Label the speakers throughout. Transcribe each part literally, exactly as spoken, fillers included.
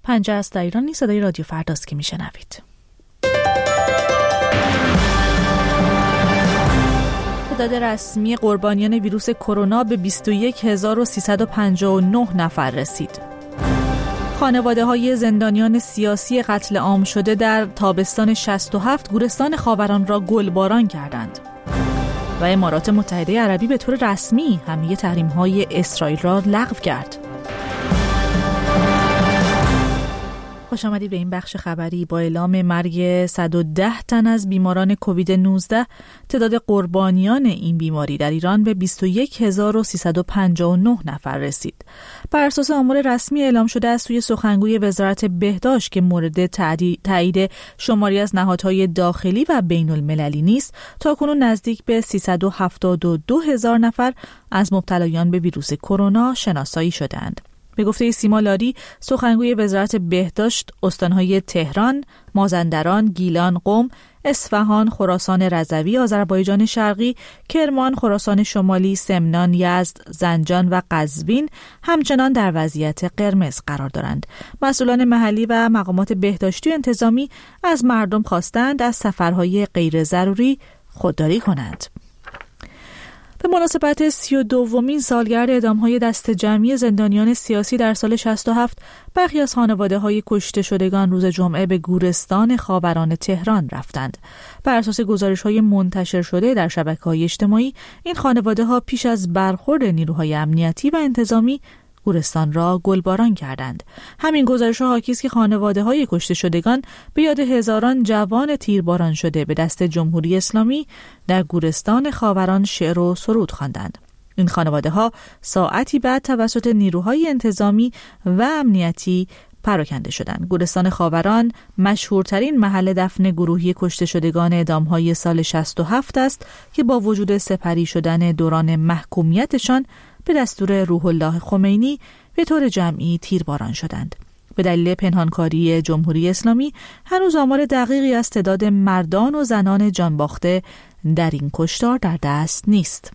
Speaker 1: پنجه است در ایران. صدای رادیو فرداست که میشنوید. تعداد رسمی قربانیان ویروس کرونا به بیست و یک هزار و سیصد و پنجاه و نه نفر رسید. خانواده های زندانیان سیاسی قتل عام شده در تابستان شصت و هفت گورستان خاوران را گلباران کردند. و امارات متحده عربی به طور رسمی همه تحریم‌های اسرائیل را لغو کرد. خوش آمدید به این بخش خبری. با اعلام مرگ صد و ده تن از بیماران کووید نوزده، تعداد قربانیان این بیماری در ایران به بیست و یک هزار و سیصد و پنجاه و نه نفر رسید. بر اساس آمار رسمی اعلام شده از سوی سخنگوی وزارت بهداشت که مورد تایید شماری از نهادهای داخلی و بین المللی نیست، تاکنون نزدیک به سیصد و هفتاد و دو هزار نفر از مبتلایان به ویروس کرونا شناسایی شدند. به گفته سیما لاری، سخنگوی وزارت بهداشت، استانهای تهران، مازندران، گیلان، قم، اصفهان، خراسان رضوی، آذربایجان شرقی، کرمان، خراسان شمالی، سمنان، یزد، زنجان و قزوین همچنان در وضعیت قرمز قرار دارند. مسئولان محلی و مقامات بهداشتی و انتظامی از مردم خواستند از سفرهای غیر ضروری خودداری کنند. به مناسبت سی و دومین سالگرد اعدام‌های دست جمعی زندانیان سیاسی در سال شصت و هفت، برخی از خانواده‌های کشته شدگان روز جمعه به گورستان خاوران تهران رفتند. بر اساس گزارش‌های منتشر شده در شبکه‌های اجتماعی، این خانواده‌ها پیش از برخورد نیروهای امنیتی و انتظامی گورستان را گلباران کردند. همین گزارش‌ها حاکی است که خانواده‌های کشته شدگان به یاد هزاران جوان تیرباران شده به دست جمهوری اسلامی در گورستان خاوران شعر و سرود خواندند. این خانواده‌ها ساعتی بعد توسط نیروهای انتظامی و امنیتی پراکنده شدند. گورستان خاوران مشهورترین محل دفن گروهی کشته شدگان اعدام‌های سال شصت و هفت است که با وجود سپری شدن دوران محکومیتشان به دستور روح الله خمینی به طور جمعی تیرباران شدند. به دلیل پنهانکاری جمهوری اسلامی هنوز آمار دقیقی از تعداد مردان و زنان جانباخته در این کشتار در دست نیست.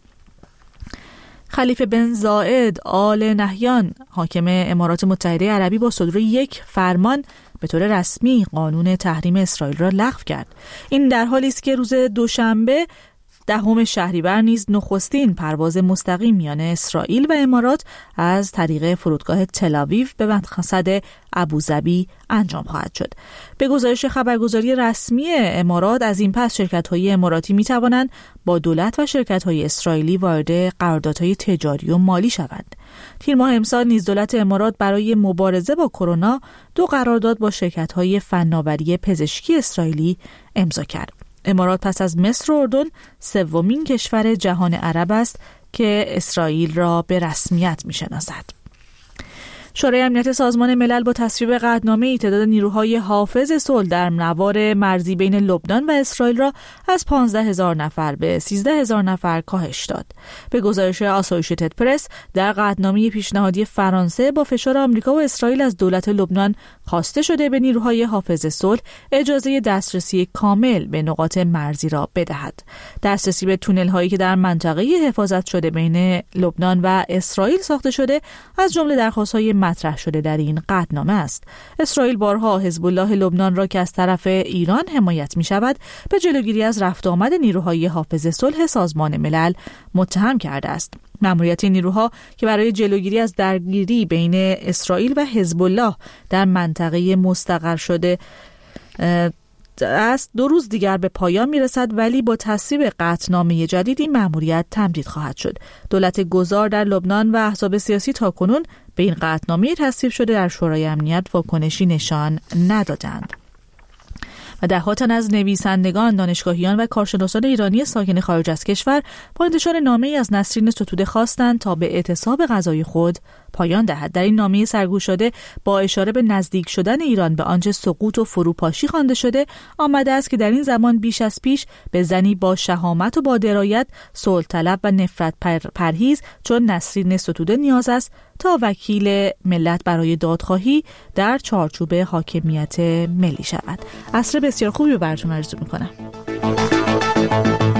Speaker 1: خلیفه بن زاید آل نهیان، حاکم امارات متحده عربی، با صدور یک فرمان به طور رسمی قانون تحریم اسرائیل را لغو کرد. این در حالی است که روز دوشنبه دهم شهریور نیز نخستین پرواز مستقیم میان اسرائیل و امارات از طریق فرودگاه تل‌آویو به مقصد ابوظبی انجام خواهد شد. به گزارش خبرگزاری رسمی امارات، از این پس شرکت‌های اماراتی می‌توانند با دولت و شرکت‌های اسرائیلی وارد قراردادهای تجاری و مالی شوند. تیر ماه امسال نیز دولت امارات برای مبارزه با کرونا دو قرارداد با شرکت‌های فناوری پزشکی اسرائیلی امضا کرد. امارات پس از مصر و اردن سومین کشور جهان عرب است که اسرائیل را به رسمیت می‌شناسد. شورای امنیت سازمان ملل با تصویب قطعنامه‌ای تعداد نیروهای حافظ صلح در نوار مرزی بین لبنان و اسرائیل را از پانزده هزار نفر به سیزده هزار نفر کاهش داد. به گزارش آسوشیتد پرس، در قطعنامه پیشنهادی فرانسه با فشار آمریکا و اسرائیل از دولت لبنان خواسته شده به نیروهای حافظ صلح اجازه دسترسی کامل به نقاط مرزی را بدهد. دسترسی به تونل‌هایی که در منطقه حفاظت شده بین لبنان و اسرائیل ساخته شده از جمله درخواست‌های مطرح شده در این قطعنامه است. اسرائیل بارها حزب الله لبنان را که از طرف ایران حمایت می شود به جلوگیری از رفت آمد نیروهای حافظ صلح سازمان ملل متهم کرده است. مأموریت نیروها که برای جلوگیری از درگیری بین اسرائیل و حزب الله در منطقه مستقر شده است دو روز دیگر به پایان میرسد، ولی با تصویب قطعنامه جدید این مأموریت تمدید خواهد شد. دولت گذار در لبنان و احزاب سیاسی تاکنون به این قطعنامه تصویب شده در شورای امنیت واکنشی نشان ندادند. و ده‌ها تن از نویسندگان، دانشگاهیان و کارشناسان ایرانی ساکن خارج از کشور با انتشار نامه‌ای از نسرین ستوده خواستند تا به اعتصاب غذای خود پایان دهد. در این نامه سرگوشاده با اشاره به نزدیک شدن ایران به آنچه سقوط و فروپاشی خوانده شده آمده است که در این زمان بیش از پیش به زنی با شهامت و با درایت، صلح طلب و نفرت پر پرهیز چون نسرین ستوده نیاز است تا وکیل ملت برای دادخواهی در چارچوب حاکمیت ملی شود. عصر بسیار خوبی رو براتون آرزو می‌کنم.